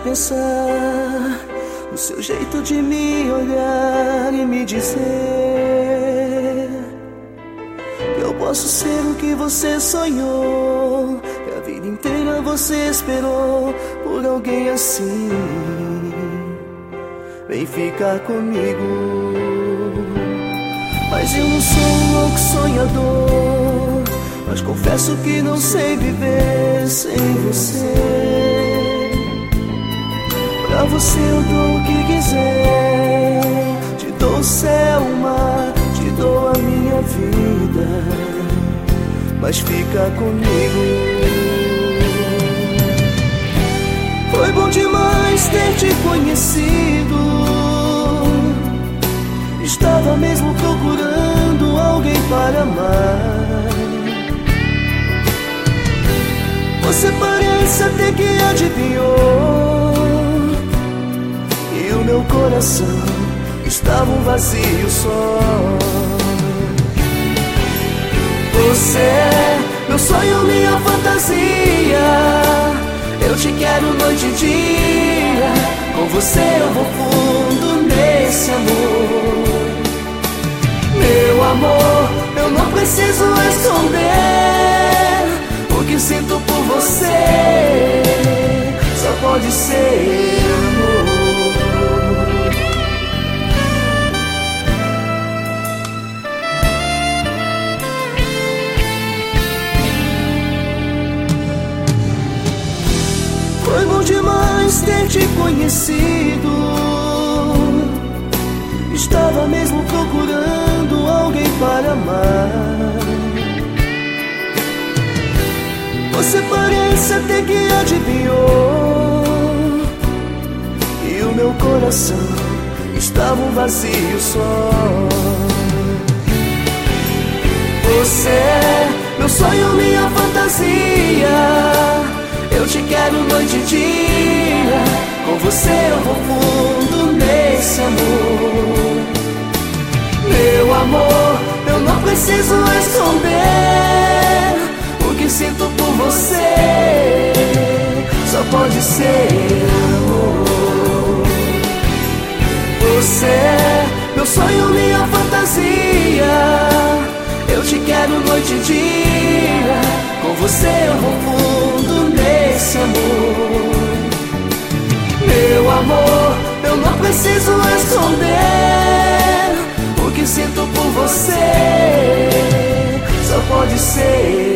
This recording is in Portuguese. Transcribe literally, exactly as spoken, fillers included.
pensar no seu jeito de me olhar e me dizer que eu posso ser o que você sonhou, que a vida inteira você esperou por alguém assim. Vem ficar comigo. Mas eu não sou um louco sonhador, mas confesso que não sei viver sem você. Pra você eu dou o que quiser, te dou o céu, o mar, te dou a minha vida, mas fica comigo. Foi bom demais ter te conhecido, estava mesmo procurando alguém para amar. Você parece até que adivinhou, e o meu coração estava um vazio só. Você é meu sonho, minha fantasia, eu te quero noite e dia, com você eu vou fundo nesse amor. Meu amor, eu não preciso esconder o que sinto por você, só pode ser amor. Foi bom demais ter te conhecido, estava mesmo procurando alguém para amar. Você parece até que adivinhou, e o meu coração estava um vazio só. Você é meu sonho, minha fantasia, eu te quero noite e dia, com você eu vou fundo nesse amor. Meu amor, eu não preciso esconder o que sinto por você, só pode ser amor. Você é meu sonho, minha fantasia, eu te quero noite e dia, com você eu vou fundo nesse amor. Meu amor, eu não preciso esconder o que sinto por você, só pode ser